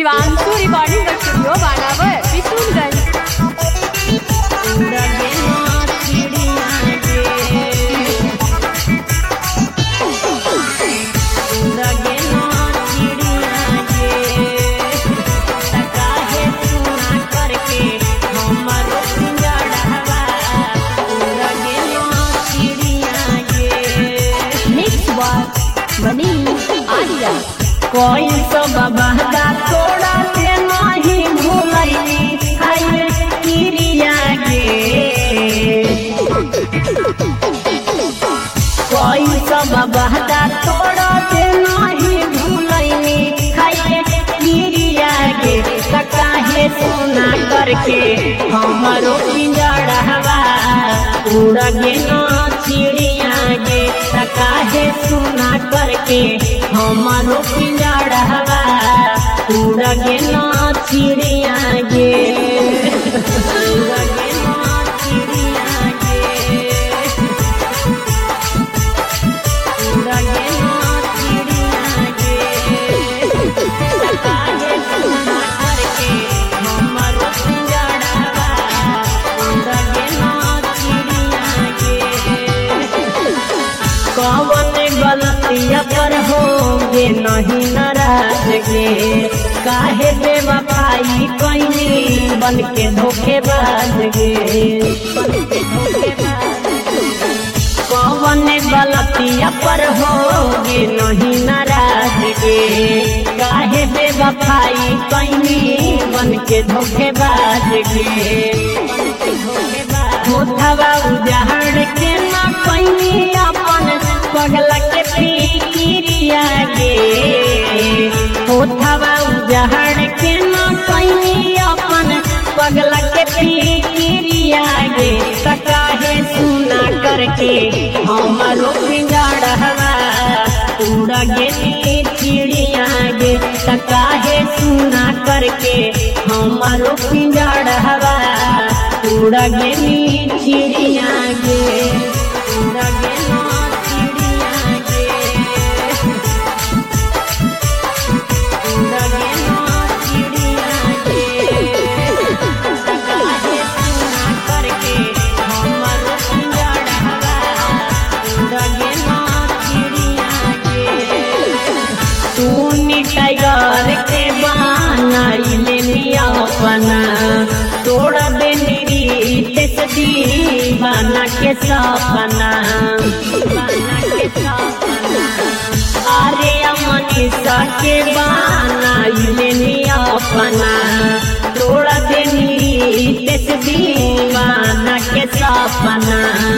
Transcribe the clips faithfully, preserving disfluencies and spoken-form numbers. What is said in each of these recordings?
Shivanshu recording studio Banawar Kishunganj. बनी आलिया कोई तो बाबा का थोड़ा से नहीं भूलई हाय किरिया गे। कोई तो बाबा का थोड़ा से नहीं भूलई हाय किरिया गे। काहे सुना करके हमारो पिंजड़वा उड़ गेनो चिड़िया गे। काहे सुना करके हमारो पिंजड़वा उड़ गेनो चिड़िया गे। उड़ गेनो चिड़िया गे। उड़ गेनो चिड़िया गे। काहे सुना करके हमारो पिंजड़वा उड़ गेनो चिड़िया गे। कौन गलतिया पर होगे नहीं नाराज गे। काहे बेवफाई कइनी बन के धोखेबाज गे। कौन गलतिया पर होगे नहीं नाराज गे। काहे बेवफाई कइनी बन के धोखेबाज गे। होठवा उजाड़ के ना कइनी अपन पगला के फिकिरिया गे। होठवा उजाड़ के ना कइनी अपन पगला के फिकिरिया गे। काहे सुना करके हमारो पिंजड़वा उड़ गेनी चिड़िया गे। काहे सुना करके हमारो पिंजड़वा उड़ गेनी चिड़िया गे। उड़ गेनो चिड़िया गे। उड़ गेनो चिड़िया गे। काहे सुना करके हमारो पिंजड़वा उड़ गेनो चिड़िया गे। तूनी टाइगर के बनाई लेनी अपना तोड़ देनी दीवाना के सपना। अरे मनीषा के बनाई लेनी अपना तोड़ देनी दीवाना के सपना।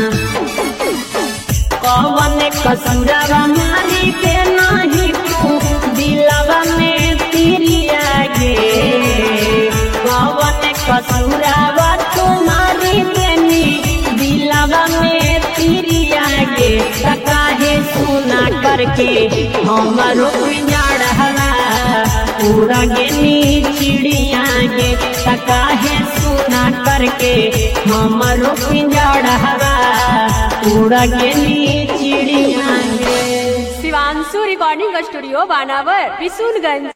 कौन कसूरवा मारी के नहीं तू दिलवा में तिरिया गे। कौन कसूरवा तुम्हारी देनी दिलवा में तिरिया गे। काहे सुना करके हमारो पिंजड़वा उड़ गेनी चिड़िया गे। काहे सुना करके हमारो पिंजड़वा उड़ गेनी चिड़िया गे। Shivanshu recording studio Banawar Kishunganj.